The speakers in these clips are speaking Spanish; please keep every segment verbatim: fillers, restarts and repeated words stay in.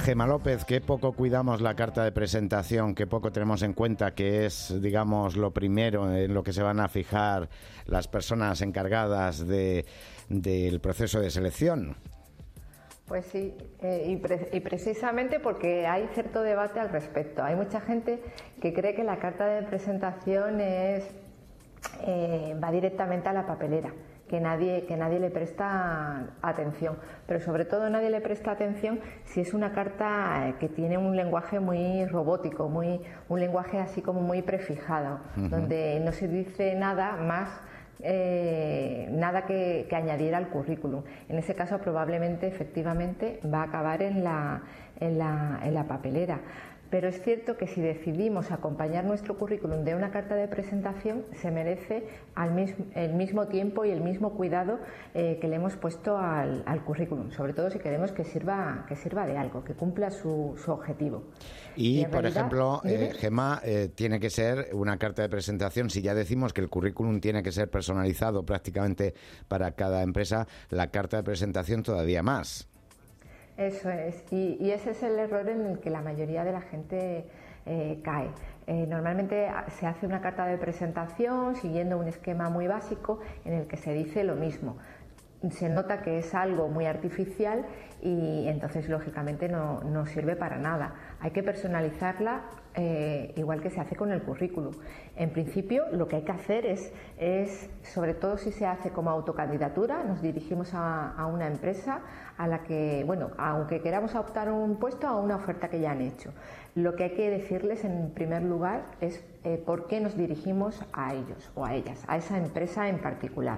Gemma López, qué poco cuidamos la carta de presentación, qué poco tenemos en cuenta que es, digamos, lo primero en lo que se van a fijar las personas encargadas de, del proceso de selección. Pues sí, eh, y, pre- y precisamente porque hay cierto debate al respecto. Hay mucha gente que cree que la carta de presentación es, eh, va directamente a la papelera, que nadie, que nadie le presta atención, pero sobre todo nadie le presta atención si es una carta que tiene un lenguaje muy robótico, muy, un lenguaje así como muy prefijado, uh-huh. donde no se dice nada más, eh, nada que, que añadir al currículum. En ese caso probablemente efectivamente va a acabar en la, en la, en la papelera. Pero es cierto que si decidimos acompañar nuestro currículum de una carta de presentación, se merece al mismo, el mismo tiempo y el mismo cuidado eh, que le hemos puesto al, al currículum, sobre todo si queremos que sirva, que sirva de algo, que cumpla su, su objetivo. Y, y por realidad, ejemplo, eh, Gemma, eh, tiene que ser una carta de presentación, si ya decimos que el currículum tiene que ser personalizado prácticamente para cada empresa, la carta de presentación todavía más. Eso es, y, y ese es el error en el que la mayoría de la gente eh, cae. Eh, normalmente se hace una carta de presentación siguiendo un esquema muy básico en el que se dice lo mismo. Se nota que es algo muy artificial y entonces lógicamente no, no sirve para nada. Hay que personalizarla eh, igual que se hace con el currículum. En principio lo que hay que hacer es, es sobre todo si se hace como autocandidatura, nos dirigimos a, a una empresa a la que, bueno, aunque queramos optar a un puesto, a una oferta que ya han hecho. Lo que hay que decirles en primer lugar es eh, por qué nos dirigimos a ellos o a ellas, a esa empresa en particular.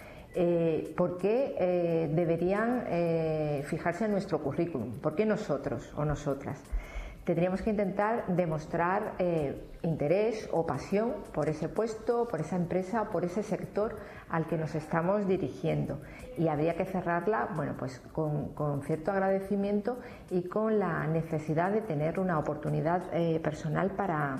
Eh, ¿Por qué eh, deberían eh, fijarse en nuestro currículum? ¿Por qué nosotros o nosotras? Tendríamos que intentar demostrar eh, interés o pasión por ese puesto, por esa empresa, por ese sector al que nos estamos dirigiendo. Y habría que cerrarla, bueno, pues con, con cierto agradecimiento y con la necesidad de tener una oportunidad eh, personal para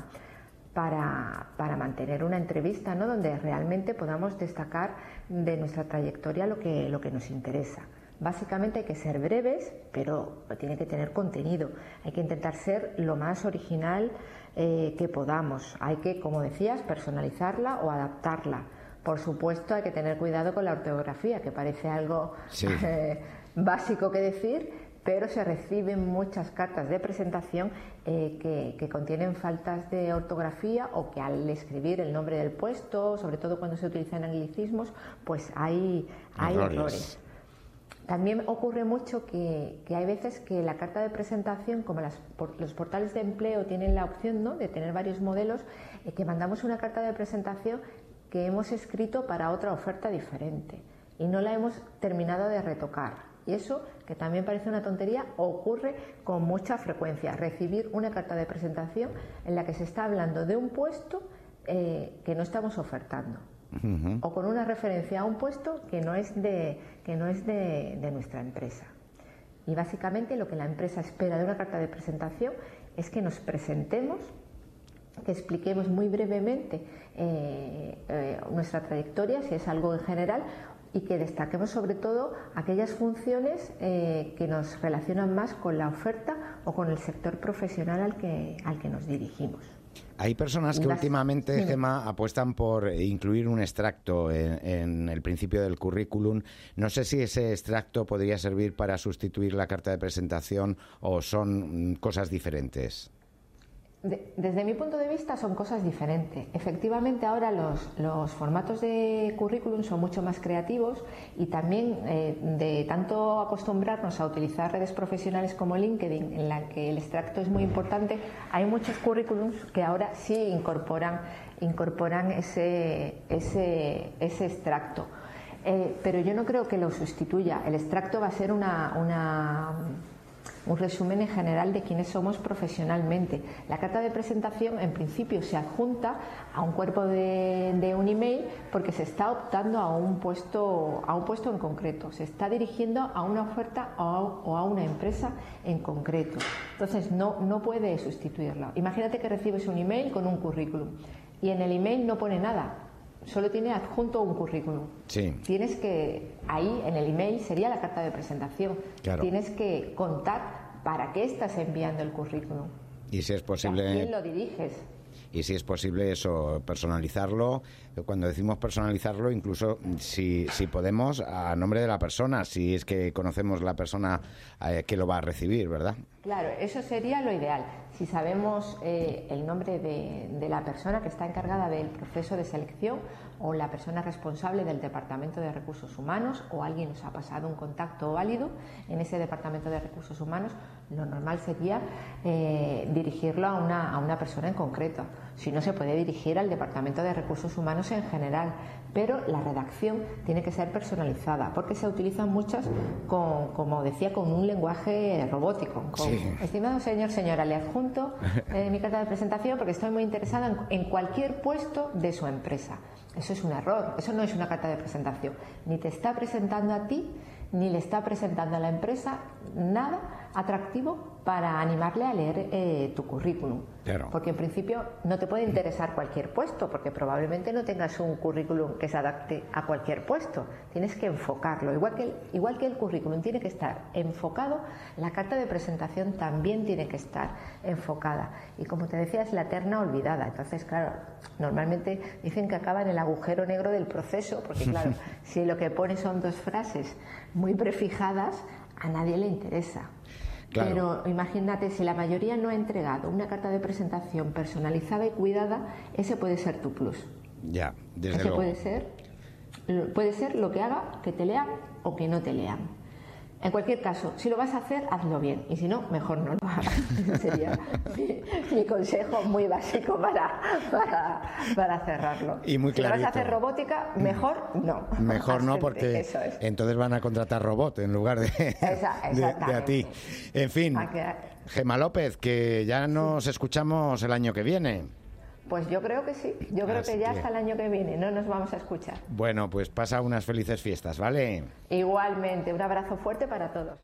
Para, para mantener una entrevista, ¿no?, donde realmente podamos destacar de nuestra trayectoria lo que, lo que nos interesa. Básicamente hay que ser breves, pero tiene que tener contenido. Hay que intentar ser lo más original eh, que podamos. Hay que, como decías, personalizarla o adaptarla. Por supuesto, hay que tener cuidado con la ortografía, que parece algo sí. eh, básico que decir, pero se reciben muchas cartas de presentación eh, que, que contienen faltas de ortografía o que al escribir el nombre del puesto, sobre todo cuando se utilizan anglicismos, pues hay, hay errores. errores. También ocurre mucho que, que hay veces que la carta de presentación, como las, por, los portales de empleo tienen la opción, ¿no?, de tener varios modelos, eh, que mandamos una carta de presentación que hemos escrito para otra oferta diferente y no la hemos terminado de retocar. Y eso, que también parece una tontería, ocurre con mucha frecuencia. Recibir una carta de presentación en la que se está hablando de un puesto eh, que no estamos ofertando. Uh-huh. O con una referencia a un puesto que no es, de, que no es de, de nuestra empresa. Y básicamente lo que la empresa espera de una carta de presentación es que nos presentemos, que expliquemos muy brevemente eh, eh, nuestra trayectoria, si es algo en general, y que destaquemos sobre todo aquellas funciones eh, que nos relacionan más con la oferta o con el sector profesional al que, al que nos dirigimos. Hay personas que Las... últimamente, sí. Gemma, apuestan por incluir un extracto en, en el principio del currículum. No sé si ese extracto podría servir para sustituir la carta de presentación o son cosas diferentes. De, desde mi punto de vista son cosas diferentes. Efectivamente ahora los, los formatos de currículum son mucho más creativos y también eh, de tanto acostumbrarnos a utilizar redes profesionales como LinkedIn, en la que el extracto es muy importante, hay muchos currículums que ahora sí incorporan, incorporan ese, ese, ese extracto. Eh, pero yo no creo que lo sustituya. El extracto va a ser una... una un resumen en general de quiénes somos profesionalmente. La carta de presentación en principio se adjunta a un cuerpo de, de un email porque se está optando a un puesto a un puesto en concreto, se está dirigiendo a una oferta o a, o a una empresa en concreto. Entonces no, no puede sustituirla. Imagínate que recibes un email con un currículum y en el email no pone nada, solo tiene adjunto un currículum. Sí. Tienes que, ahí en el email sería la carta de presentación. Claro. Tienes que contar ¿para qué estás enviando el currículum? Y si es posible... ¿A quién lo diriges? Y si es posible eso, personalizarlo. Cuando decimos personalizarlo, incluso si, si podemos, a nombre de la persona, si es que conocemos la persona eh, que lo va a recibir, ¿verdad? Claro, eso sería lo ideal. Si sabemos eh, el nombre de, de la persona que está encargada del proceso de selección o la persona responsable del Departamento de Recursos Humanos, o alguien nos ha pasado un contacto válido en ese Departamento de Recursos Humanos, lo normal sería eh, dirigirlo a una, a una persona en concreto. Si no, se puede dirigir al Departamento de Recursos Humanos en general, pero la redacción tiene que ser personalizada, porque se utilizan muchas, con, como decía, con un lenguaje robótico. Con, sí. Estimado señor, señora, le adjunto eh, mi carta de presentación porque estoy muy interesada en, en cualquier puesto de su empresa. Eso es un error, eso no es una carta de presentación. Ni te está presentando a ti, ni le está presentando a la empresa nada atractivo para animarle a leer eh, tu currículum. Claro. Porque en principio no te puede interesar cualquier puesto, porque probablemente no tengas un currículum que se adapte a cualquier puesto. Tienes que enfocarlo. Igual que el, igual que el currículum tiene que estar enfocado, la carta de presentación también tiene que estar enfocada. Y como te decía, es la terna olvidada. Entonces, claro, normalmente dicen que acaba en el agujero negro del proceso, porque claro, si lo que pone son dos frases muy prefijadas, a nadie le interesa. Claro. Pero imagínate, si la mayoría no ha entregado una carta de presentación personalizada y cuidada, ese puede ser tu plus. Ya, desde ese luego. puede ser, puede ser lo que haga que te lean o que no te lean. En cualquier caso, si lo vas a hacer, hazlo bien, y si no, mejor no lo hagas. Ese sería mi, mi consejo muy básico para, para, para cerrarlo. Y muy clarito. Si lo vas a hacer robótica, mejor no. Mejor no, porque eso es. Entonces van a contratar robot en lugar de, Esa, de, de a ti. En fin, Gemma López, que ya nos escuchamos el año que viene. Pues yo creo que sí, yo creo Así que ya que... hasta el año que viene no nos vamos a escuchar. Bueno, pues pasa unas felices fiestas, ¿vale? Igualmente, un abrazo fuerte para todos.